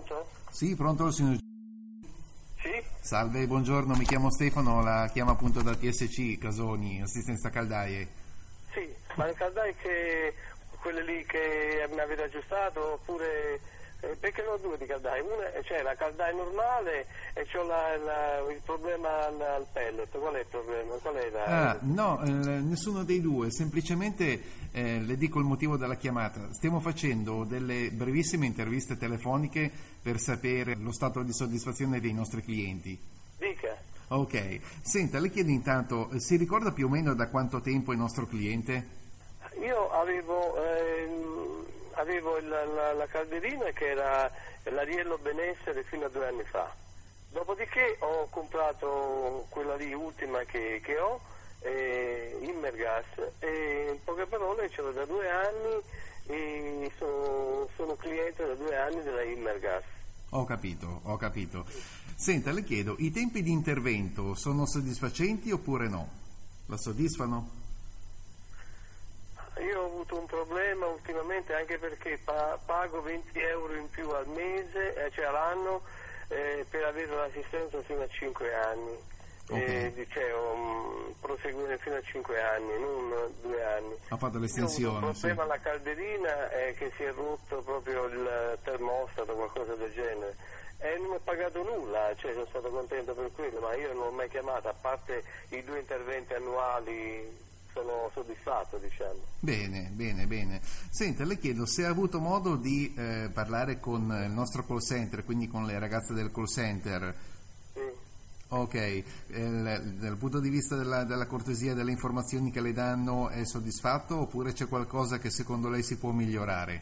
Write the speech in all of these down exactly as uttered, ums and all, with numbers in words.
Pronto? Sì, pronto, signor. Sì? Salve, buongiorno, mi chiamo Stefano, la chiamo appunto da T S C Casoni, assistenza caldaie. Sì, ma le caldaie che quelle lì che mi avete aggiustato oppure eh, perché ne ho due di caldaie, una c'è la caldaia normale e c'ho la, la, il problema al, al pellet. Qual è il problema? Qual è la... Ah, no, eh, nessuno dei due, semplicemente eh, le dico il motivo della chiamata. Stiamo facendo delle brevissime interviste telefoniche per sapere lo stato di soddisfazione dei nostri clienti. Dica. Ok, senta, le chiedo intanto, si ricorda più o meno da quanto tempo è il nostro cliente? Io avevo, ehm, avevo il, la, la calderina che era l'Ariello Benessere fino a due anni fa. Dopodiché ho comprato quella lì ultima che, che ho, eh, Immergas, e in poche parole ce l'ho da due anni e sono, sono cliente da due anni della Immergas. Ho capito, ho capito. Senta, le chiedo, i tempi di intervento sono soddisfacenti oppure no? La soddisfano? Io ho avuto un problema ultimamente anche perché pa- pago venti euro in più al mese, eh, cioè all'anno, eh, per avere l'assistenza fino a cinque anni. Okay. Eh, cioè, um, proseguire fino a cinque anni, non due anni. Ha fatto Io ho l'estensione, avuto un problema sì. alla calderina è che si è rotto proprio il termostato o qualcosa del genere. E non ho pagato nulla, cioè sono stato contento per quello, ma io non ho mai chiamato, a parte i due interventi annuali. Sono soddisfatto, diciamo. Bene, bene, bene. Senta, le chiedo se ha avuto modo di eh, parlare con il nostro call center, quindi con le ragazze del call center. Sì. Ok, eh, dal punto di vista della, della cortesia delle informazioni che le danno è soddisfatto oppure c'è qualcosa che secondo lei si può migliorare?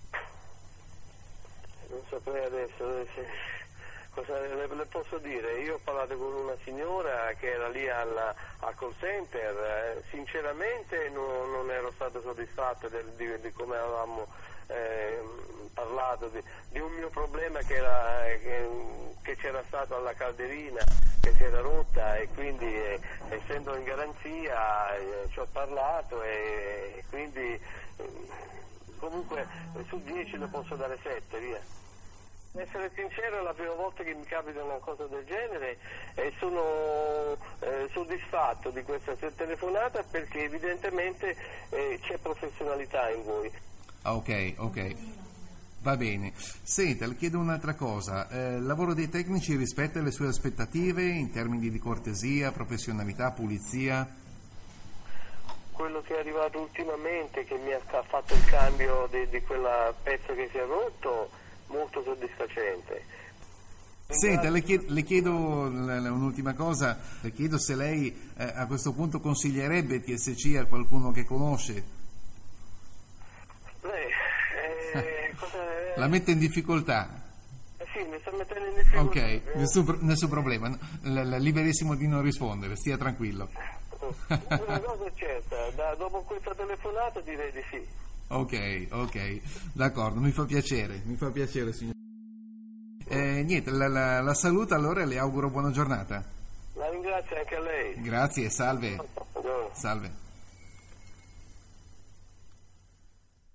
Non saprei adesso se... Cosa le, le posso dire? Io ho parlato con una signora che era lì alla, al call center, eh, sinceramente non, non ero stato soddisfatto del, di, di come avevamo eh, parlato, di, di un mio problema che, era, che, che c'era stato alla calderina, che si era rotta e quindi eh, essendo in garanzia eh, ci ho parlato e, e quindi eh, comunque su dieci le posso dare sette, via. Essere sincero, è la prima volta che mi capita una cosa del genere e sono eh, soddisfatto di questa telefonata perché evidentemente eh, c'è professionalità in voi. Ok, ok, va bene. Senta, le chiedo un'altra cosa, eh, il lavoro dei tecnici rispetta le sue aspettative in termini di cortesia, professionalità, pulizia? Quello che è arrivato ultimamente, che mi ha fatto il cambio di, di quella pezzo che si è rotto, molto soddisfacente. Senta, le chiedo, le chiedo un'ultima cosa, le chiedo se lei eh, a questo punto consiglierebbe T S C a qualcuno che conosce. Lei, eh, cosa, eh, La mette in difficoltà? Eh sì, mi sta mettendo in difficoltà. Ok, Eh. nessun, nessun problema, L- l- liberissimo di non rispondere, stia tranquillo. Una cosa è certa, da, dopo questa telefonata direi di sì. Ok, ok, d'accordo, mi fa piacere, mi fa piacere signor. Eh, niente, la, la, la saluto allora e le auguro buona giornata. La ringrazio anche a lei. Grazie, salve, Buongiorno. salve.